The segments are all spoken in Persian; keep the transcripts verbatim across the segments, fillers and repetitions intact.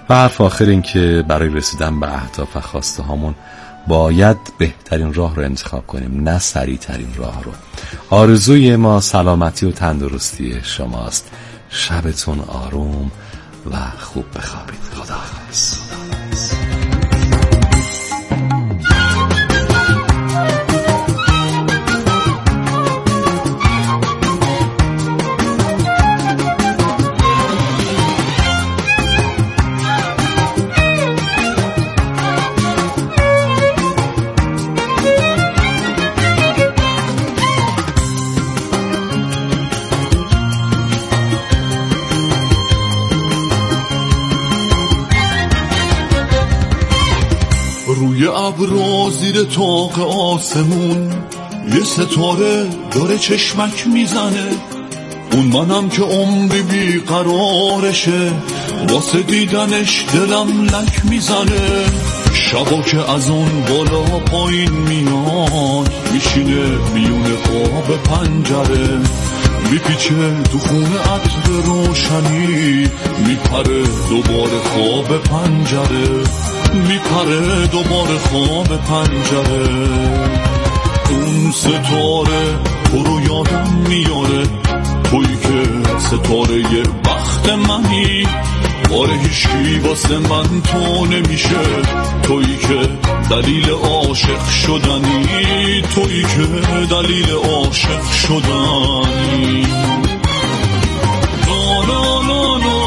و حرف آخر این که برای رسیدن به اهداف و خواسته هامون باید بهترین راه رو انتخاب کنیم، نه سریع ترین راه رو. آرزوی ما سلامتی و تندرستی شماست. شبتون آروم و خوب بخوابید. خداحافظ. روی ابرا زیر طاق آسمون یه ستاره داره چشمک میزنه، اون منم که عمری بیقرارشه، واسه دیدنش دلم لک میزنه. شبا که از اون بالا پایین میاد، میشینه میون قاب پنجره، میپیچه تو خونه عطر روشنی، میپره دوباره خواب پنجره، میپره دوباره خواب پنجره. اون ستاره تو رو یادم میاره، تویی که ستاره یه بخت منی، باره هیچکی واسه من تو نمیشه، تویی که دلیل عاشق شدنی، تویی که دلیل عاشق شدنی. لا لا لا لا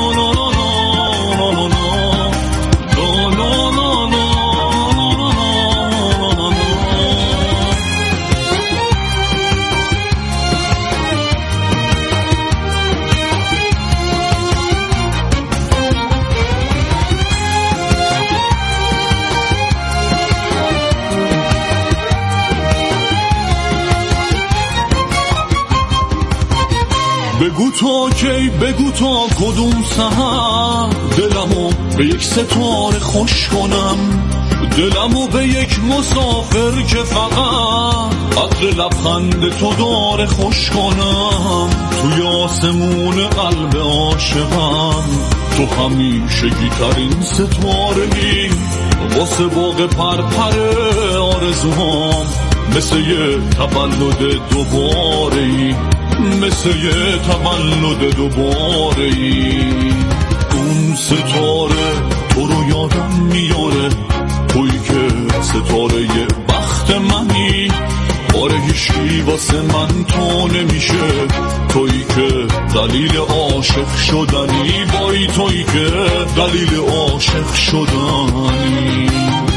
بگو تا کی، بگو تا کدوم سحر، دلمو به یک ستاره خوش کنم، دلمو به یک مسافر که فقط عطر لبخند تو داره خوش کنم. توی آسمون قلب عاشقم تو همیشگی ترین ستاره‌ای، واسه باغ پرپر آرزوام مثل یه تولد دوباره‌ای، مثل یه تولد دوباره‌ای. اون ستاره تو رو یادم میاره، تویی که ستاره یه بخت منی، باره هیچکی واسه من تو نمیشه، تویی که دلیل عاشق شدنی، بایی تویی که دلیل عاشق شدنی.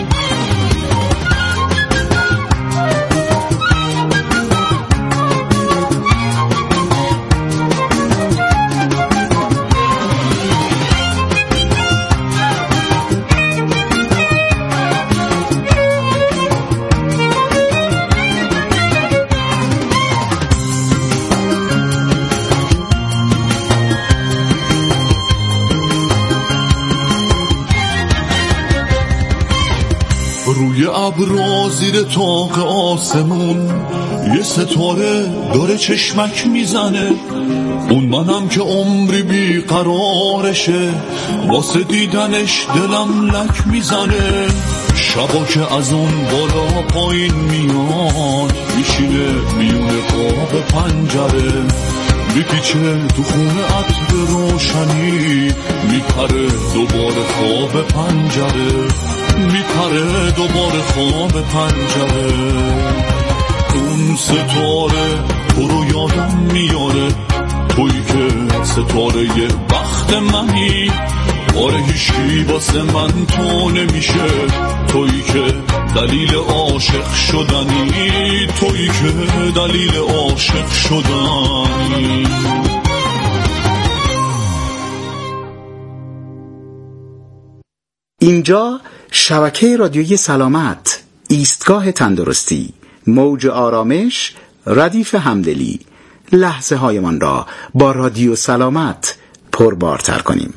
روی ابرا زیر طاق آسمون یه ستاره داره چشمک میزنه، اون منم که عمری بیقرارشه، واسه دیدنش دلم لک میزنه. شبا که از اون بالا پایین میاد، میشینه میون قاب پنجره، میپیچه تو خونه عطر روشنی، میپره دوباره خواب پنجره، میپره دوباره خواب پنجره. اون ستاره تو رو یادم میاره، تویی که ستاره یه بخت منی، باره هیچکی واسه من تو نمیشه، تویی که دلیل عاشق شدنی، تویی که دلیل عاشق شدنی. اینجا شبکه رادیویی سلامت، ایستگاه تندرستی، موج آرامش، ردیف همدلی. لحظه هایمان را با رادیو سلامت پربارتر کنیم.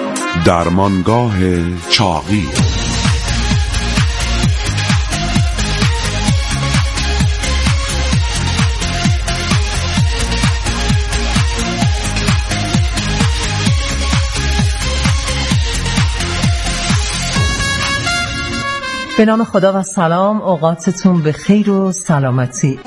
درمانگاه چاقی. به نام خدا و سلام، اوقاتتون به خیر و سلامتی.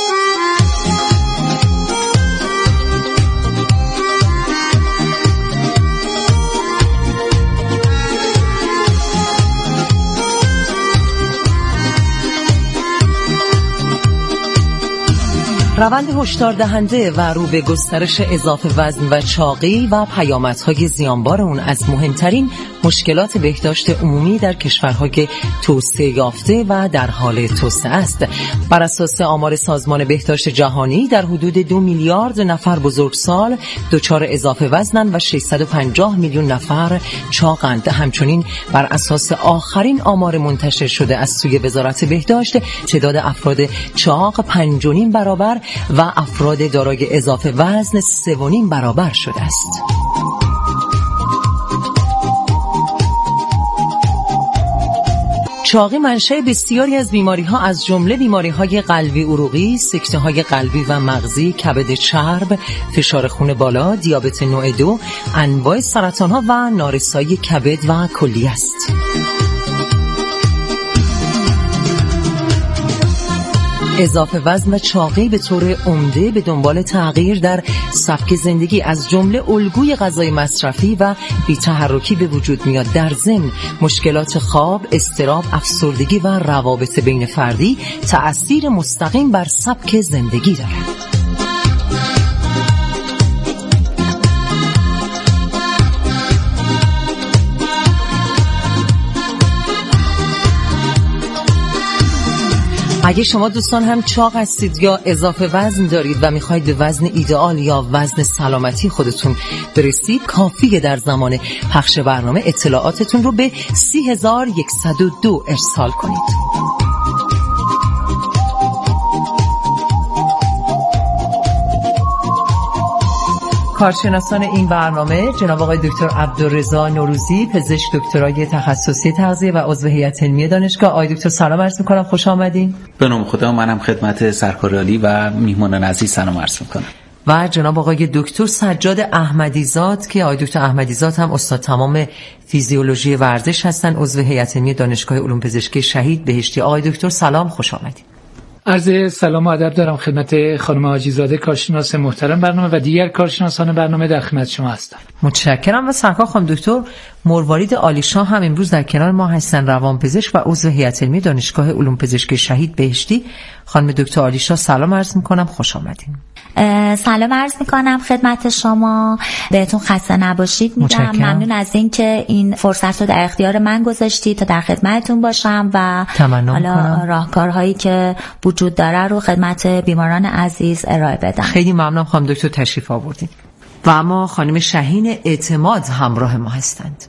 روند هشدار دهنده و رو به گسترش اضافه وزن و چاقی و پیامدهای زیانبار اون از مهمترین مشکلات بهداشت عمومی در کشورهای توسعه یافته و در حال توسعه است. بر اساس آمار سازمان بهداشت جهانی در حدود دو میلیارد نفر بزرگسال دچار اضافه وزنند و ششصد و پنجاه میلیون نفر چاقند. همچنین بر اساس آخرین آمار منتشر شده از سوی وزارت بهداشت، تعداد افراد چاق پنج و نیم برابر و افراد دارای اضافه وزن سه و نیم برابر شده است. چاقی منشأ بسیاری از بیماری‌ها از جمله بیماری‌های قلبی عروقی، سکته‌های قلبی و مغزی، کبد چرب، فشار خون بالا، دیابت نوع دو، انواع سرطان‌ها و نارسایی کبد و کلیه است. اضافه وزن و چاقی به طور عمده به دنبال تغییر در سبک زندگی از جمله الگوی غذای مصرفی و بی‌تحرکی به وجود میاد. در ضمن مشکلات خواب، اضطراب، افسردگی و روابط بین فردی تأثیر مستقیم بر سبک زندگی دارد. اگه شما دوستان هم چاق هستید یا اضافه وزن دارید و میخواید به وزن ایدئال یا وزن سلامتی خودتون برسید، کافیه در زمان پخش برنامه اطلاعاتتون رو به سی هزار و صد و دو ارسال کنید. کارشناسان این برنامه جناب آقای دکتر عبدالرضا نوروزی، پزشک دکترای تخصصی تغذیه و عضو هیئت علمی دانشگاه. آقای دکتر سلام عرض می‌کنم، خوش آمدین. به نام خدا، منم خدمت سرکار عالی و میهمانان عزیز سلام عرض می‌کنم. و جناب آقای دکتر سجاد احمدیزاد که آقای دکتر احمدیزاد هم استاد تمام فیزیولوژی ورزش هستن، عضو هیئت علمی دانشگاه علوم پزشکی شهید بهشتی. آقای دکتر سلام، خوش آمدید. عرض سلام و ادب دارم خدمت خانم حاجی‌زاده کارشناس محترم برنامه و دیگر کارشناسان برنامه در خدمت شما هستم. متشکرم. و سرکار خانم دکتر مروارید عالیشاه هم امروز در کنار ما هستن، روانپزشک و عضو هیئت علمی دانشگاه علوم پزشکی شهید بهشتی. خانم دکتر عالیشاه سلام عرض می‌کنم، خوش آمدین. سلام عرض میکنم خدمت شما، بهتون خسته نباشید میگم. ممنون از این که این فرصت رو در اختیار من گذاشتید تا در خدمتتون باشم و حالا راهکارهایی که وجود داره رو خدمت بیماران عزیز ارائه بدم. خیلی ممنونم خانم دکتر تشریف آوردین. و اما خانم شهین اعتماد همراه ما هستند.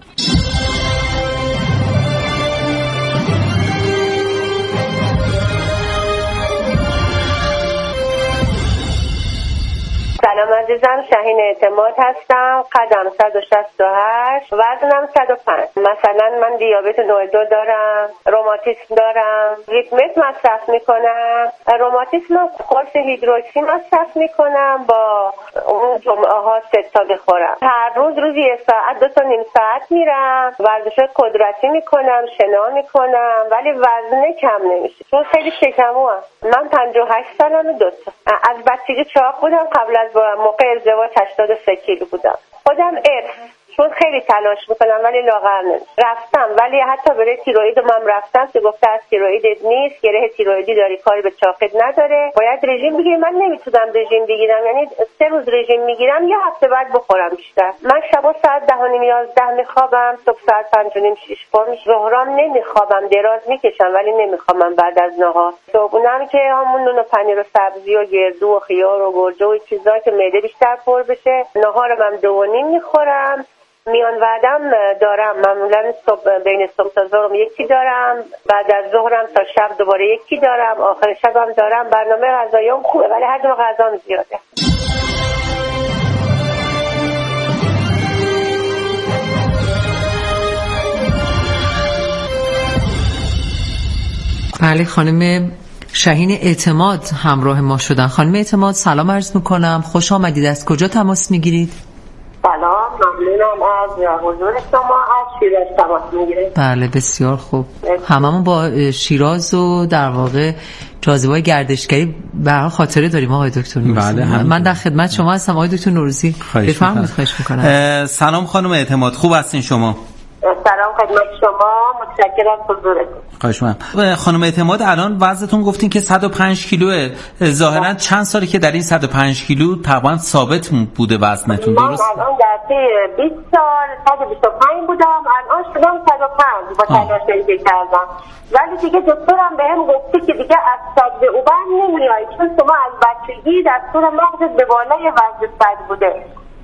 سلام عزیزم، شهین اعتماد هستم. قدم صد و شصت و هشت، وزنم صد و پنج. مثلا من دیابت نوع دو دارم، روماتیسم دارم، ریتمت مصرف میکنم. روماتیسم قرص هیدروکسی مصرف میکنم، با اون جمعه ها سه تا بخورم. هر روز روزی یک ساعت دو تا نیم ساعت میرم، ورزش قدرتی میکنم، شنا میکنم، ولی وزن کم نمیشه چون خیلی شکمو هم. من پنجاه و هشت سالمه، دو تا از بچگی چاق بودم. قبل از موقع ازدواج هشتاد و سه کیلو بودم. خودم ارث چون خیلی تلاش میکنم ولی لاغر نمیشم. رفتم ولی حتی برای تیروئید من رفتم که گفته از تیروئیدت نیست، گره تیروئیدی داری، کاری به چاقت نداره، باید رژیم بگیری. من نمیتونم رژیم بگیرم، یعنی سه روز رژیم میگیرم یه هفته بعد بخورم بیشتر. من شبا ساعت ده و نیم یازده میخوابم، صبح ساعت پنج و نیم شش پا. ظهرام نمیخوابم، دراز میکشم ولی نمیخوابم بعد از نهار. صبحونم که همون نون و پنیر و سبزی و گردو و خیار و گوجه و چیزا که معده بیشتر پر بشه. نهارم هم دو و نیم میخورم. میان وعدم دارم، معمولا صبح بین صبح تا ظهرم یکی دارم، بعد از ظهرم تا شب دوباره یکی دارم، آخر شبم دارم. برنامه غذاییم خوبه ولی هر جا غذام زیاده. بله، خانم شهین اعتماد همراه ما شدن. خانم اعتماد سلام عرض میکنم، خوش آمدید. از کجا تماس میگیرید؟ سلام، ممنونم از حضور شما. از شیراز تماس میگیره. بله بسیار خوب. هممون با شیراز و در واقع جاذبه‌های گردشگری به هر خاطره داریم آقای دکتر نوروزی. بله من در خدمت شما هستم آقای دکتر نوروزی. بفرمایید. خواهش می‌کنم. سلام خانم اعتماد، خوب هستین شما؟ سلام خدمت شما، متشکرم از حضورتون. خواهش می‌کنم. خانم اعتماد الان وزنتون گفتین که صد و پنج کیلوه، ظاهرا چند ساله که در این صد و پنج کیلو تقریبا ثابت بوده وزنتون، درست؟ من الان در طی بیست سال صد و بیست و پنج بودم، الان شدم صد و پنج با تلاشی که کردم. ولی دیگه دکترم بهم گفته که دیگه از صد به اوبر نمیای، چون شما از بچگی دستور مغزت به بالای وزن صد بوده.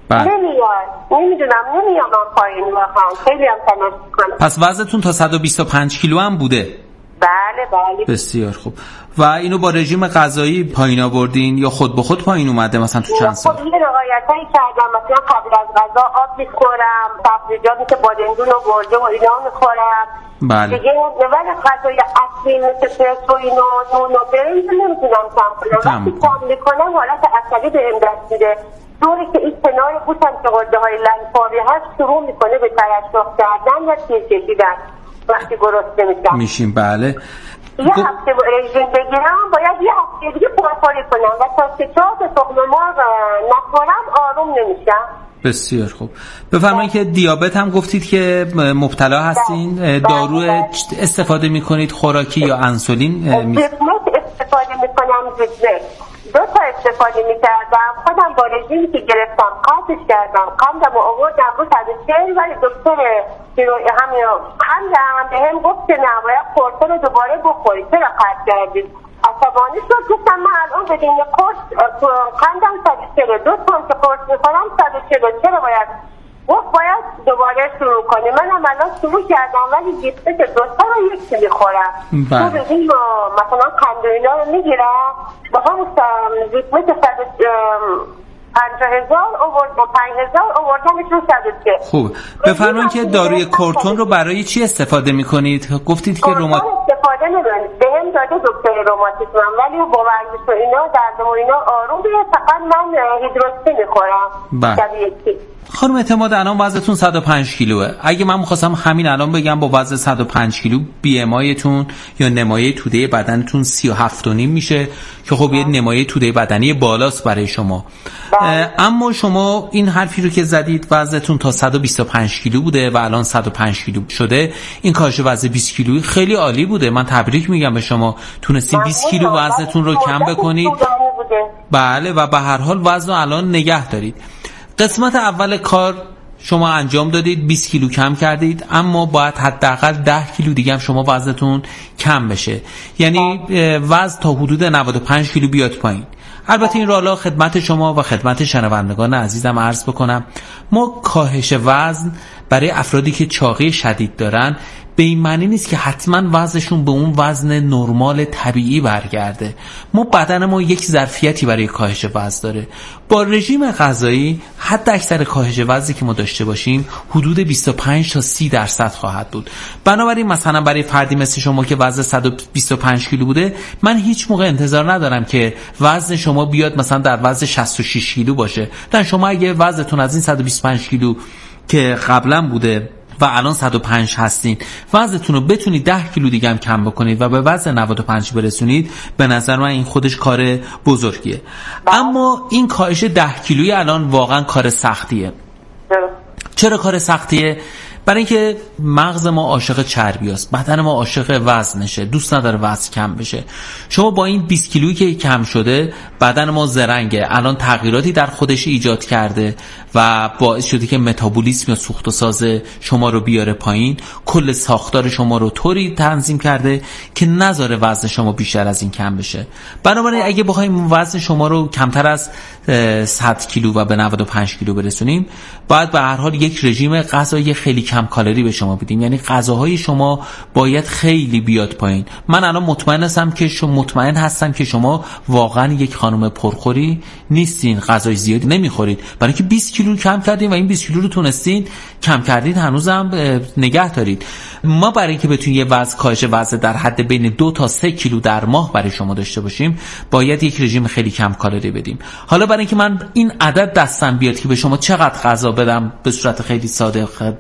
نمیاد، نمیدونم، نمیام من پایین واقعا، خیلی هم تلاش میکنم. پس وزنتون تا صد و بیست و پنج کیلو هم بوده؟ بله بله. بسیار خوب. و اینو با رژیم غذایی پایین آوردین یا خود به خود پایین اومده مثلا تو چند سال؟ خب یه رعایتایی کردم، مثلا قبل از غذا آب میخورم، سبزیجاتی که بادمجون و گوجه و اینا میخورم. بله. دیگه ولی غذای اصلی مثل پرس و اینو نون و برنج نمیتونم کم کنم. وقتی کم میکنم حالت عصبی بهم دست میده. دوری که این کنار گوشم که غده های لنفاوی هست شروع میکنه به ترشح کردن و تیر کشیدن وقتی گرسنه میشم. میشیم بله. یه هفته رژیم بگیرم باید یه هفته دیگه پرخوری کنم و تا سه چهار تا تخم مرغ نخورم آروم نمیشم. بسیار خوب. بفرمایید که دیابت هم گفتید که مبتلا هستین، دارو استفاده میکنید خوراکی یا انسولین؟ زیتمت استفاده میکنم، زیتمت دو تا استفاده میکردم، خودم با رژیمی که گرفتم قطعش کردم، قندم رو آوردم رو صد و چهل، ولی دکتر همین قندم به هم گفت که نه باید کورتون رو دوباره بخوری، چرا قطع کردید؟ عصبانی شد، گفتم من الان بدون قرص قندم صد و چهل، دو تا که قرص میخورم صد و چهل، چرا باید؟ گفت باید دوباره شروع کنی. منم الان شروع کردم ولی گیفته که دو تا رو یکی میخورم. تو بگیم مثلا قند و اینا رو میگیرم با همون زیتمت صد پنجاه هزار آوردم، پنج هزار آوردمشون صد و چهل. خوب. بفرمایید که داروی کورتون رو برای چی استفاده میکنید؟ گفتید که رومات استفاده نمیکنید، به هم داده دکتر روماتیسم، ولی با ورزش و اینا درد و اینا آروم بیه، فقط من هیدروکسی میخورم شبیه. خانم اعتماد الان وزنتون صد و پنج کیلوه. اگه من می‌خواستم همین الان بگم با وزن صد و پنج کیلو بی ام آیتون یا نمایه توده بدنتون سی و هفت و نیم میشه که خب یه نمایه توده بدنی بالاست برای شما. اما شما این حرفی رو که زدید وزنتون تا صد و بیست و پنج کیلو بوده و الان صد و پنج کیلو شده، این کاهش وزن بیست کیلویی خیلی عالی بوده. من تبریک میگم به شما، تونستین بیست کیلو وزنتون رو کم بکنید. بله و به هر حال وزن رو الان نگه دارید. قسمت اول کار شما انجام دادید، بیست کیلو کم کردید، اما باید حداقل ده کیلو دیگه هم شما وزنتون کم بشه، یعنی وزن تا حدود نود و پنج کیلو بیاد پایین. البته این رو حالا خدمت شما و خدمت شنوندگان عزیزم عرض بکنم، ما کاهش وزن برای افرادی که چاقی شدید دارن به این معنی نیست که حتما وزنشون به اون وزن نرمال طبیعی برگرده. ما بدن ما یک ظرفیتی برای کاهش وزن داره. با رژیم غذایی حد اکثر کاهش وزنی که ما داشته باشیم حدود بیست و پنج تا سی درصد خواهد بود. بنابراین مثلا برای فردی مثل شما که وزن صد و بیست و پنج کیلو بوده، من هیچ موقع انتظار ندارم که وزن شما بیاد مثلا در وزن شصت و شش کیلو باشه. در شما اگه وزنتون از این صد و بیست و پنج کیلو که قبلا بوده و الان صد و پنج هستین، وزنتون رو بتونید ده کیلو دیگه هم کم بکنید و به وزن نود و پنج برسونید، به نظر من این خودش کار بزرگیه. اما این کاهش ده کیلویی الان واقعا کار سختیه. چرا کار سختیه؟ برای اینکه مغز ما عاشق چربی است، بدن ما عاشق وزنشه، دوست نداره وزن کم بشه. شما با این بیست کیلویی که کم شده، بدن ما زرنگه، الان تغییراتی در خودش ایجاد کرده و باعث شده که متابولیسم یا سوخت و ساز شما رو بیاره پایین، کل ساختار شما رو طوری تنظیم کرده که نذاره وزن شما بیشتر از این کم بشه. بنابراین اگه بخوایم وزن شما رو کمتر از صد کیلو و به نود و پنج کیلو برسونیم، باید به هر حال یک رژیم غذایی خیلی کم کالری به شما بدیم، یعنی غذاهای شما باید خیلی بیاد پایین. من الان مطمئن هستم که شما مطمئن هستم که شما واقعا یک خانم پرخوری نیستین، غذای زیادی نمیخورید، برای اینکه بیست کیلو کم کردین و این بیست کیلو رو تونستین کم کردید هنوزم نگه دارید. ما برای اینکه بتونیم یه وزن کاهش وزن در حد بین دو تا سه کیلو در ماه برای شما داشته باشیم، باید یک رژیم خیلی کم کالری بدیم. حالا برای اینکه من این عدد دستم بیاد که به شما چقدر غذا بدم به صورت خیلی ساده خدمتتون بگم،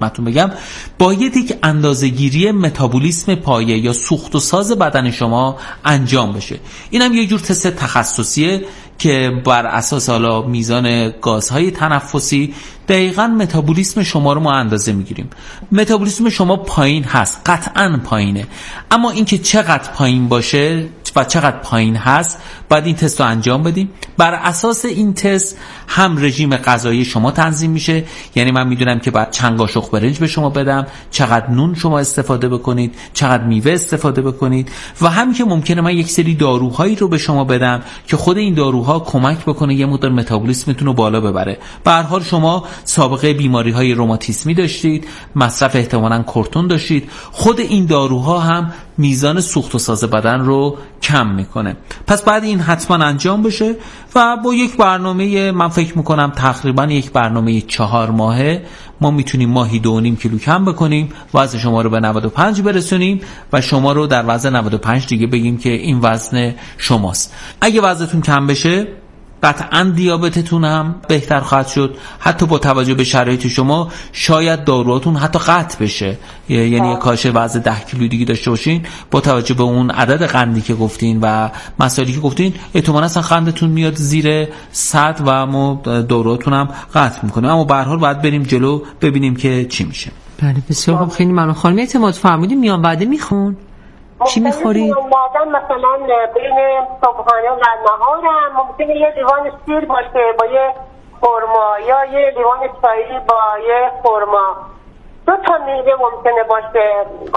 کردم، باید یک اندازه‌گیری متابولیسم پایه یا سوخت و ساز بدن شما انجام بشه. اینم یه جور تست تخصصیه که بر اساس حالا میزان گازهای تنفسی دقیقاً متابولیسم شما رو ما اندازه میگیریم. متابولیسم شما پایین هست، قطعاً پایینه، اما اینکه چقدر پایین باشه و چقدر پایین هست باید این تست رو انجام بدیم. بر اساس این تست هم رژیم غذایی شما تنظیم میشه، یعنی من میدونم که بعد چند قاشق برنج به شما بدم، چقدر نون شما استفاده بکنید، چقدر میوه استفاده بکنید، و هم که ممکنه من یک سری داروهایی رو به شما بدم که خود این داروها کمک بکنه یه مقدار متابولیسمتون رو بالا ببره. به هر حال شما سابقه بیماری‌های روماتیسمی داشتید، مصرف احتمالاً کورتون داشتید، خود این داروها هم میزان سوخت و ساز بدن رو کم میکنه. پس بعد این حتما انجام بشه و با یک برنامه، من فکر میکنم تقریبا یک برنامه چهار ماهه ما میتونیم ماهی دو و نیم کیلو کم بکنیم، وزن شما رو به نود و پنج برسونیم و شما رو در وزن نود و پنج دیگه بگیم که این وزن شماست. اگه وزنتون کم بشه قطعاً دیابتتون هم بهتر خواهد شد. حتی با توجه به شرایط شما شاید داروهاتون حتی قطع بشه، یعنی کاش وزن ده کیلو دیگه داشته باشین، با توجه به اون عدد قندی که گفتین و مسائلی که گفتین احتمالاً اصلا قندتون میاد زیر صد و ما داروهاتون هم قطع میکنه. اما به هر حال باید بریم جلو ببینیم که چی میشه. بله بسیار خوب. خیلی ممنون. خانم اعتماد فرمودین میان بعد میخون چی میخوری؟ بعدم مثلا بین صبحانه و نهارم ممکنه یه لیوان سیر باشه با یه خرما یا یه لیوان چایی با یه خرما، دو تا میوه ممکنه باشه.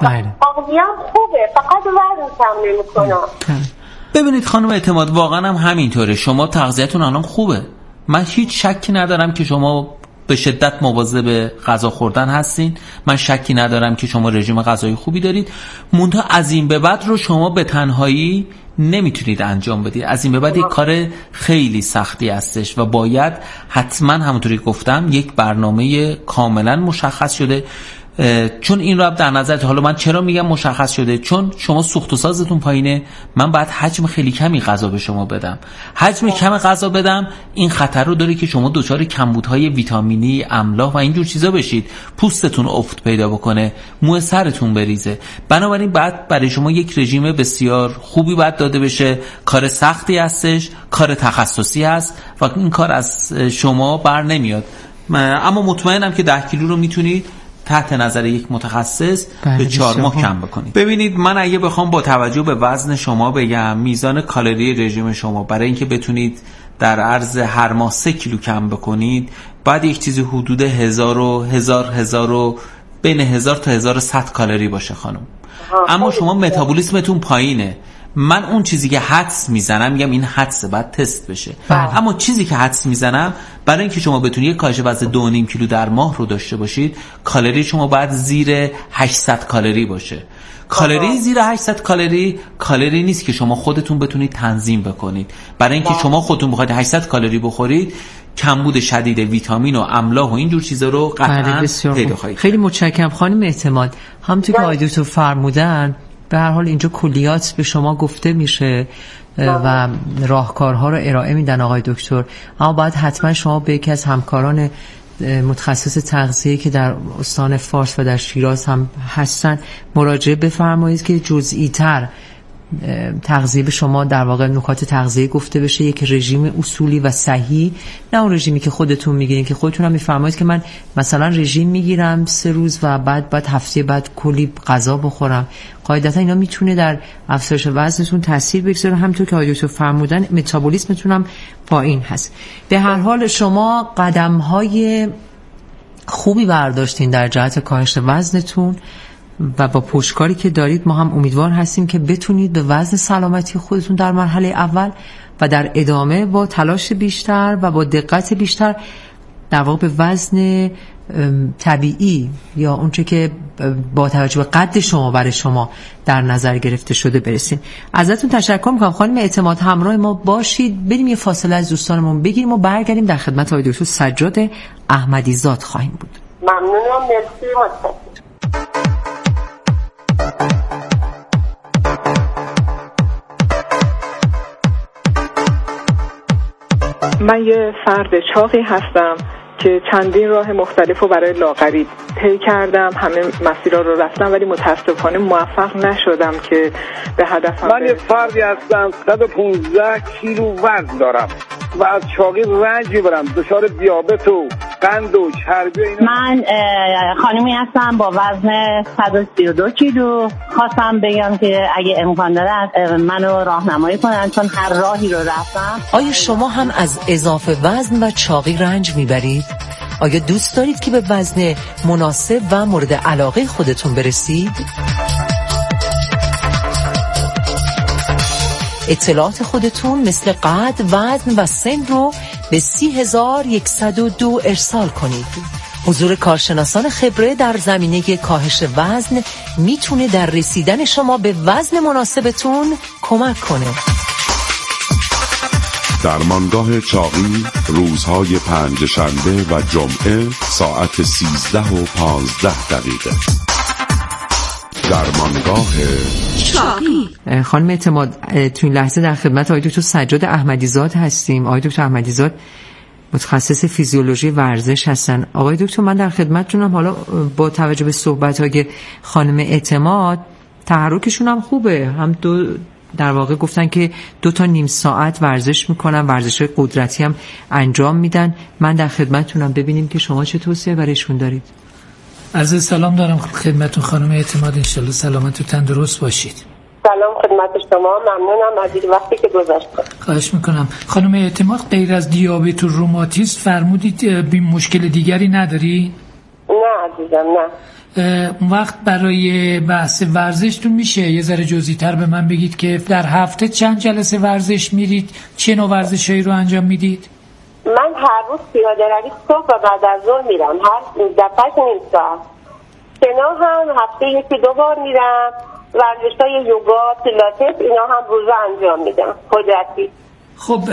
قضیه هم خوبه، فقط وزن کم نمی‌کنه. ببینید خانم اعتماد واقعا هم همینطوره، شما تغذیه‌تون الان خوبه، من هیچ شکی ندارم که شما به شدت مواظب غذا خوردن هستین، من شکی ندارم که شما رژیم غذایی خوبی دارید، منتها از این به بعد رو شما به تنهایی نمیتونید انجام بدید. از این به بعد یک کار خیلی سختی هستش و باید حتما همونطوری گفتم یک برنامه کاملا مشخص شده، چون این رو در نظر، حالا من چرا میگم مشخص شده، چون شما سوخت و سازتون پایینه، من باید حجم خیلی کمی غذا به شما بدم. حجم کم غذا بدم این خطر رو داره که شما دچار کمبودهای ویتامینی، املاح و اینجور چیزا بشید، پوستتون افت پیدا بکنه، مو سرتون بریزه. بنابراین بعد برای شما یک رژیم بسیار خوبی باید داده بشه. کار سختی هستش، کار تخصصی هست و این کار از شما بر نمیاد، اما مطمئنم که ده کیلو رو میتونید تحت نظر یک متخصص به چهار ماه کم بکنید. ببینید من اگه بخوام با توجه به وزن شما بگم میزان کالری رژیم شما برای اینکه بتونید در عرض هر ماه سه کیلو کم بکنید بعد یک چیزی حدود هزار و هزار هزار و بین هزار تا هزار و صد کالری باشه خانم. اما شما متابولیسمتون پایینه. من اون چیزی که حدس میزنم میگم این حدسه، بعد تست بشه. بله. اما چیزی که حدس میزنم برای اینکه شما بتونید یک کاهش وزن دو و نیم کیلو در ماه رو داشته باشید، کالری شما باید زیر هشتصد کالری باشه. کالری زیر هشتصد کالری کالری نیست که شما خودتون بتونید تنظیم بکنید. برای اینکه شما خودتون بخواید هشتصد کالری بخورید کمبود شدید ویتامین و املاح و اینجور چیزا رو قطعا پیدا خواهید. خیلی متشکرم خانم اعتماد. همونطور که آقای دکتر فرمودن به هر حال اینجا کلیات به شما گفته میشه و راهکارها رو ارائه میدن آقای دکتر، اما باید حتما شما به یکی از همکاران متخصص تغذیه که در استان فارس و در شیراز هم هستن مراجعه بفرمایید که جزئی تر تغذیه به شما در واقع نکات تغذیه گفته بشه، یک رژیم اصولی و صحیح، نه اون رژیمی که خودتون میگیرین که خودتون هم میفرمایید که من مثلا رژیم میگیرم سه روز و بعد بعد هفته بعد کلی غذا بخورم. قاعدتا اینا میتونه در افزایش وزنتون تاثیر بگذاره. همونطور که آقای دکتر فرمودن متابولیسمتون هم با این هست. به هر حال شما قدم‌های خوبی برداشتین در جهت کاهش وزنتون و با پشتکاری که دارید ما هم امیدوار هستیم که بتونید به وزن سلامتی خودتون در مرحله اول و در ادامه با تلاش بیشتر و با دقت بیشتر در واقع به وزن طبیعی یا اونچه که با توجه به قد شما برای شما در نظر گرفته شده برسید. ازتون تشکر میکنم خانم اعتماد، همراه ما باشید. بریم یه فاصله از دوستانمون بگیریم و برگردیم در خدمت آقای دکتر سجاد احمدی زاد خواهیم بود. ممنونم. مرسی. متشکرم. من یه فرد چاقی هستم که چندین راه مختلف رو برای لاغری طی کردم، همه مسیرها رو رفتم، ولی متاسفانه موفق نشدم که به هدفم من یه فردی هستم صد و پانزده کیلو وزن دارم و از چاقی رنج میبرم، دچار دیابت و قند و چربی اینا. من خانمی هستم با وزن صد و سی و دو کیلو. خواستم بگم که اگه امکان داره منو راهنمایی کنن، چون هر راهی رو رفتم. آیا شما هم از اضافه وزن و چاقی رنج میبرید؟ آیا دوست دارید که به وزن مناسب و مورد علاقه خودتون برسید؟ اطلاعات خودتون مثل قد، وزن و سن رو به سی هزار و صد و دو ارسال کنید. حضور کارشناسان خبره در زمینه کاهش وزن میتونه در رسیدن شما به وزن مناسبتون کمک کنه. درمانگاه چاقی روزهای پنج شنبه و جمعه ساعت سیزده و پانزده دقیقه. درمانگاه چاقی. خانم اعتماد، تو این لحظه در خدمت آقای دکتر سجاد احمدیزاد هستیم. آقای دکتر احمدیزاد متخصص فیزیولوژی ورزش هستن. آقای دکتر من در خدمتتونم. حالا با توجه به صحبت‌های خانم اعتماد، تحرکشون هم خوبه، هم دو در واقع گفتن که دو تا نیم ساعت ورزش میکنن، ورزش قدرتی هم انجام میدن. من در خدمتتونم، ببینیم که شما چه توصیه برایشون دارید. عرض سلام دارم خدمتتون خانم اعتماد، انشالله سلامت و تندرست باشید. سلام خدمت شما، ممنونم از این وقتی که گذاشتید. خواهش میکنم. خانم اعتماد، غیر از دیابت و روماتیسم فرمودید بی مشکل دیگری نداری؟ نه عزیزم، نه. اون وقت برای بحث ورزشتون میشه یه ذره جزئی‌تر به من بگید که در هفته چند جلسه ورزش میرید؟ چه نوع ورزشایی رو انجام میدید؟ من هر روز پیاده روی صبح و بعد از ظهر میرم، هر دفعه نیم ساعت. شنا هم هفته یکی دو بار میرم. ورزش‌های یوگا، پیلاتس اینا هم روزا انجام میدم، قدرتی. خب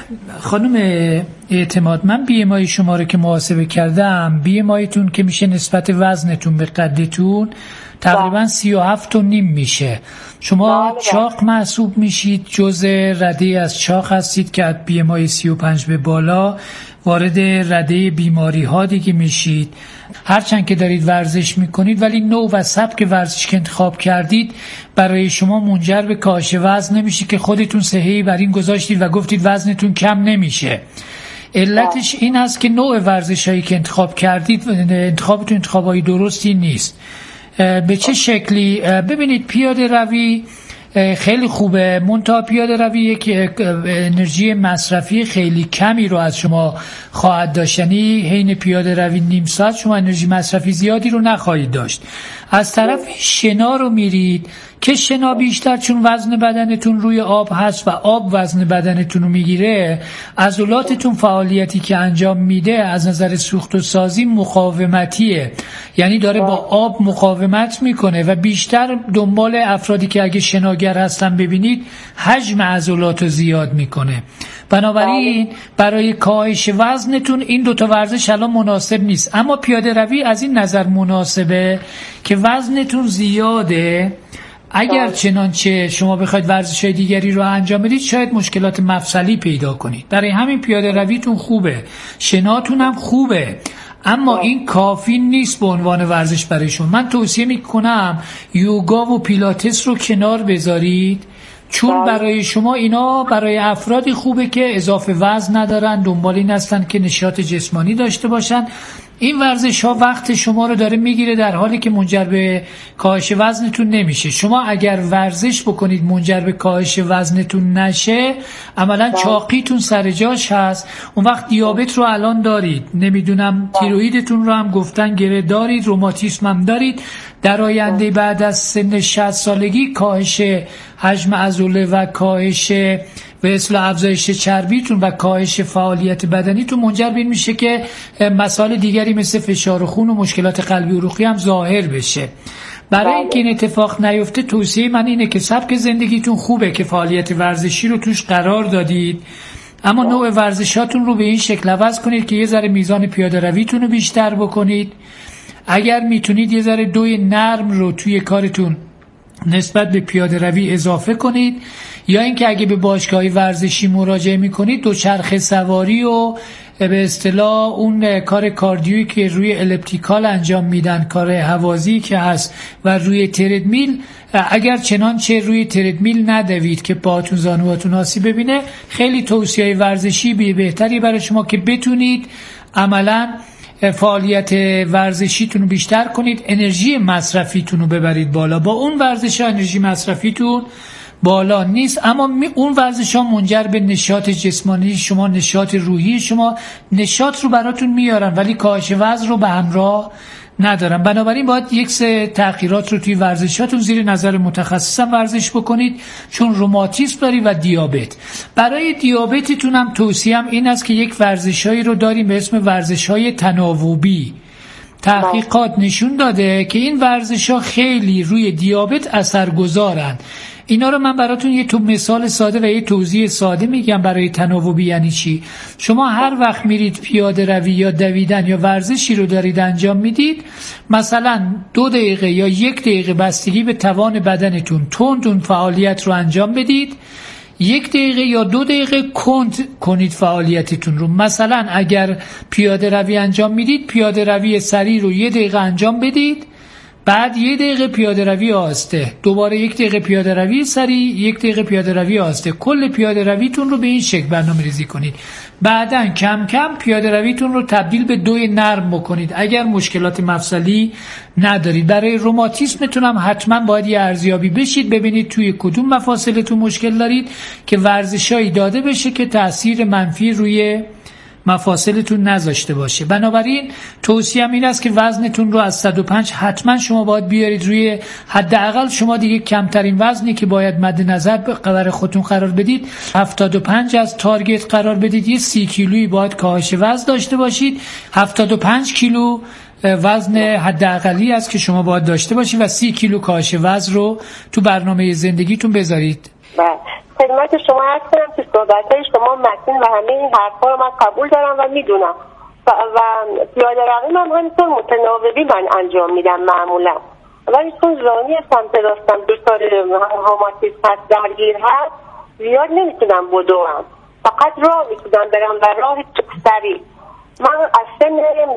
خانم اعتماد، من بی ام آی شما رو که محاسبه کردم، بی ام آیتون که میشه نسبت وزنتون به قدتون تقریبا سی و هفت و نیم میشه. شما چاق محسوب میشید، جزء رده از چاق هستید که از بی ام آی سی و پنج به بالا وارد رده بیماری ها دیگه میشید. هرچند که دارید ورزش میکنید، ولی نوع و سبک ورزش که انتخاب کردید برای شما منجر به کاهش وزن نمیشه که خودتون صحیح بر این گذاشتید و گفتید وزنتون کم نمیشه. علتش این است که نوع ورزشایی که انتخاب کردید انتخابتون انتخابای درستی نیست. به چه شکلی؟ ببینید، پیاده روی خیلی خوبه، منتها پیاده روی یک انرژی مصرفی خیلی کمی رو از شما خواهد داشت، یعنی حین پیاده روی نیم ساعت شما انرژی مصرفی زیادی رو نخواهید داشت. از طرف شنا رو میرید که شنا بیشتر چون وزن بدنتون روی آب هست و آب وزن بدنتون رو میگیره، عضلاتتون فعالیتی که انجام میده از نظر سوخت و سازی مقاومتیه، یعنی داره با آب مقاومت میکنه و بیشتر دنبال افرادی که اگه شناگر هستن ببینید حجم عضلات رو زیاد میکنه. بنابراین برای کاهش وزنتون این دوتا ورزش الان مناسب نیست، اما پیاده روی از این نظر مناسبه که وزنتون زیاده. اگر چنانچه شما بخواید ورزش‌های دیگری رو انجام بدید شاید مشکلات مفصلی پیدا کنید. برای همین پیاده رویتون خوبه، شناتون هم خوبه، اما این کافی نیست به عنوان ورزش برای شما. من توصیه میکنم یوگا و پیلاتس رو کنار بذارید، چون برای شما اینا برای افرادی خوبه که اضافه وزن ندارن، دنبال این هستن که نشاط جسمانی داشته باشن. این ورزش ها وقت شما رو داره میگیره، در حالی که منجر به کاهش وزنتون نمیشه. شما اگر ورزش بکنید منجر به کاهش وزنتون نشه، عملا چاقیتون سر جاش هست. اون وقت دیابت رو الان دارید، نمیدونم تیروئیدتون رو هم گفتن گره دارید، روماتیسم هم دارید. در آینده بعد از سن شصت سالگی کاهش حجم عضله و کاهش به اصطلاح افزایش چربیتون و کاهش فعالیت بدنیتون منجر به این میشه که مسائل دیگری مثل فشار خون و مشکلات قلبی و عروقی هم ظاهر بشه. برای اینکه این اتفاق نیفته توصیه من اینه که سبک زندگیتون خوبه که فعالیت ورزشی رو توش قرار دادید، اما نوع ورزشاتون رو به این شکل عوض کنید که یه ذره میزان پیاده رویتون رو بیشتر بکنید. اگر میتونید یه ذره دوی نرم رو توی کارتون نسبت به پیاده روی اضافه کنید، یا اینکه اگه به باشگاه ورزشی مراجعه میکنید دوچرخه سواری و به اصطلاح اون کار کاردیویی که روی الیپتیکال انجام میدن، کار هوازی که هست و روی تردمیل، اگر چنانچه روی تردمیل ندوید که پاتون زانواتون آسیب ببینه، خیلی توصیه ورزشی بهتری برای شما که بتونید عملاً فعالیت ورزشیتون رو بیشتر کنید، انرژی مصرفیتون رو ببرید بالا. با اون ورزش ها انرژی مصرفیتون بالا نیست، اما اون ورزش ها منجر به نشاط جسمانی شما، نشاط روحی شما، نشاط رو براتون میارن ولی کاهش وزن رو به همراه ندارن. بنابراین باید یک سه تغییرات رو توی ورزشاتون زیر نظر متخصصم ورزش بکنید، چون روماتیسم داری و دیابت. برای دیابتتون هم توصیهم این است که یک ورزشایی رو داریم به اسم ورزش‌های تناوبی. تحقیقات نشون داده که این ورزش‌ها خیلی روی دیابت اثرگذارن. اینا رو من براتون یه تو مثال ساده و یه توضیح ساده میگم. برای تناوبی یعنی چی؟ شما هر وقت میرید پیاده روی یا دویدن یا ورزشی رو دارید انجام میدید، مثلا دو دقیقه یا یک دقیقه بستگی به توان بدنتون تند اون فعالیت رو انجام بدید، یک دقیقه یا دو دقیقه کند کنید فعالیتتون رو. مثلا اگر پیاده روی انجام میدید، پیاده روی سریع رو یه دقیقه انجام بدید، بعد یک دقیقه پیاده روی آهسته، دوباره یک دقیقه پیاده روی سریع، یک دقیقه پیاده روی آهسته. کل پیاده رویتون رو به این شکل برنامه‌ریزی کنید. بعداً کم کم پیاده رویتون رو تبدیل به دوی نرم بکنید اگر مشکلات مفصلی ندارید. برای روماتیسمتون هم حتما باید یه ارزیابی بشید، ببینید توی کدوم مفاصلتون مشکل دارید که ورزشایی داده بشه که تأثیر منفی روی مفاصلتون نذاشته باشه. بنابراین توصیه‌ام این است که وزنتون رو از صد و پنج حتما شما باید بیارید روی حداقل، شما دیگه کمترین وزنی که باید مد نظر برای خودتون قرار بدید هفتاد و پنج از تارگت قرار بدید. یه سی کیلویی باید کاهش وزن داشته باشید. هفتاد و پنج کیلو وزن حداقلی است که شما باید داشته باشید و سی کیلو کاهش وزن رو تو برنامه زندگیتون بذارید. خدمت شما عرض کنم که صحبت‌های شما متین و همه این حرفا رو من قبول دارم و میدونم و, و پیاده روی من همینطور متناوبی من انجام میدم معمولا، ولی چون زانی سمت راستم دچار روماتیسم هست، درگیر هست، زیاد نمیتونم بدوم، فقط راه میتونم برم و راه سریع. من از سن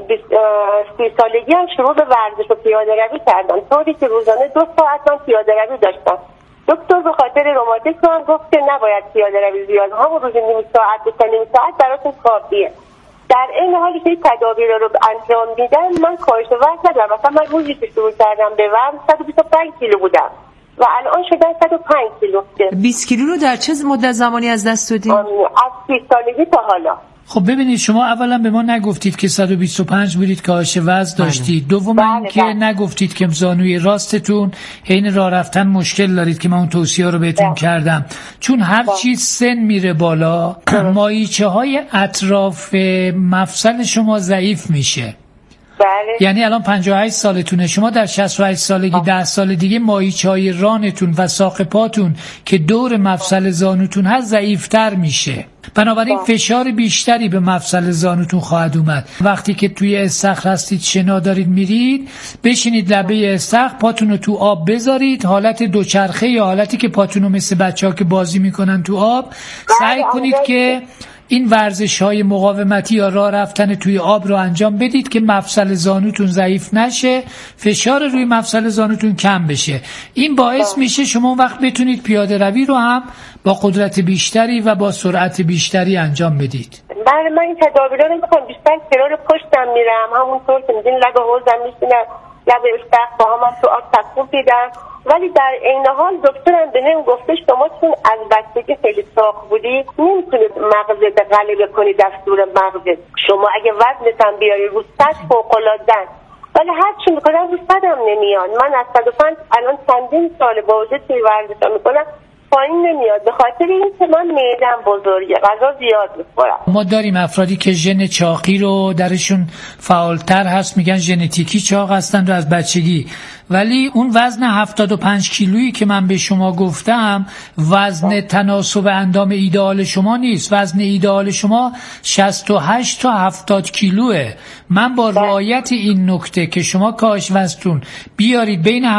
سی سالگی هم شروع به ورزش و پیاده روی کردم، طوری که روزانه دو ساعت من پیاده روی داشتم. دکتر به خاطر روماتیسم هم گفت که نباید پیاده روی زیاد، همون روزی نیم ساعت به نیم ساعت براتون کافیه. در این حالی که تدابیر رو انجام میدم من کاهش وزن ندارم. مثلا من روزی که شروع کردم به وزن صد و بیست و پنج کیلو بودم و الان شدن صد و پنج کیلو. بیست کیلو رو در چه مدت زمانی از دست دادید؟ از سی سالگی تا حالا. خب ببینید، شما اولا به ما نگفتید که صد و بیست و پنج بودید کاهش وزن داشتید. دوم که نگفتید که زانوی راستتون حین راه رفتن مشکل دارید که من اون توصیه رو بهتون ده. کردم. چون هر چیز سن میره بالا مایچه های اطراف مفصل شما ضعیف میشه. بله. یعنی الان پنجاه و هشت سالتونه، شما در شصت و هشت سالگی ده سال دیگه مایچه‌های رانتون و ساق پاتون که دور مفصل زانوتون هست ضعیفتر میشه. بنابراین فشار بیشتری به مفصل زانوتون خواهد اومد. وقتی که توی استخر هستید، شنا دارید میرید، بشینید لبه استخر، پاتون رو تو آب بذارید، حالت دوچرخه یا حالتی که پاتون رو مثل بچه‌ها که بازی میکنن تو آب، سعی کنید که این ورزش های مقاومتی یا راه رفتن توی آب رو انجام بدید که مفصل زانوتون ضعیف نشه، فشار روی مفصل زانوتون کم بشه. این باعث میشه شما وقت بتونید پیاده روی رو هم با قدرت بیشتری و با سرعت بیشتری انجام بدید. بله، من این تدابیرها رو میکنم. بیشتر کنار پشتم میرم، همونطور که میدین لب حوضم میشینم، لب استخر با هم تو آب تکون میدم. ولی در این حال دکترم به هم گفته شما چون از بچگی خیلی چاق بودی نمیتونید مغزت غلبه کنی دستور مغزت. شما اگه وزنت هم بیاری رو صد فوق‌العاده‌است، ولی هر چی میکنم رو صدم نمیاد. من از صد و پنج الان چندین سال با وجود که ورزش میکنم پایین نمیاد، به خاطر اینکه من معده‌ام بزرگه، غذا زیاد میخورم. ما داریم افرادی که ژن چاقی رو درشون فعالتر هست، میگن ژنتیکی چاق هستن رو از بچگی، ولی اون وزن هفتاد و پنج کیلویی که من به شما گفتم وزن تناسب اندام ایدئال شما نیست. وزن ایدئال شما شصت و هشت تا هفتاد کیلوه. من با رعایت این نکته که شما کاهش وزنتون بیارید بین